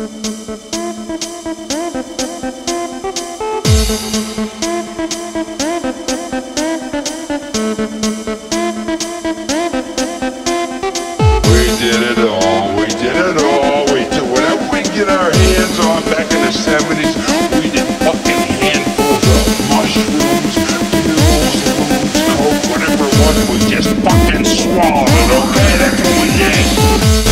We did whatever we get our hands on back in the 70s. We did fucking handfuls of mushrooms, pills, coke, whatever it was. We just fucking swallowed it, okay? That's what we did.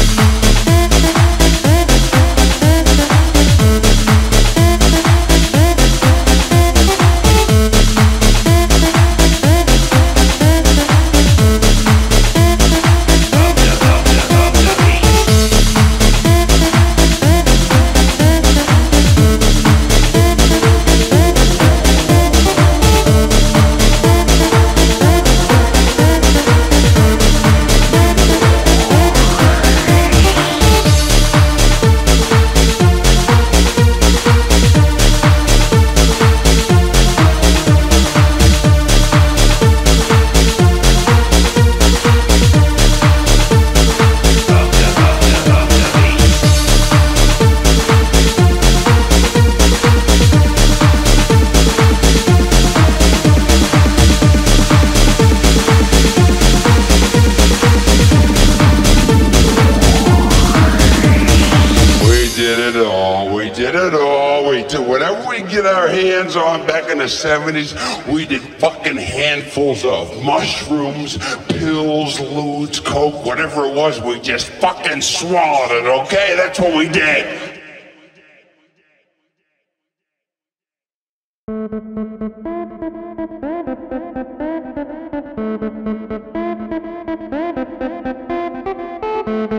We did whatever we get our hands on back in the 70s. We did fucking handfuls of mushrooms, pills, lewds, coke, whatever it was. We just fucking swallowed it, okay? That's what we did.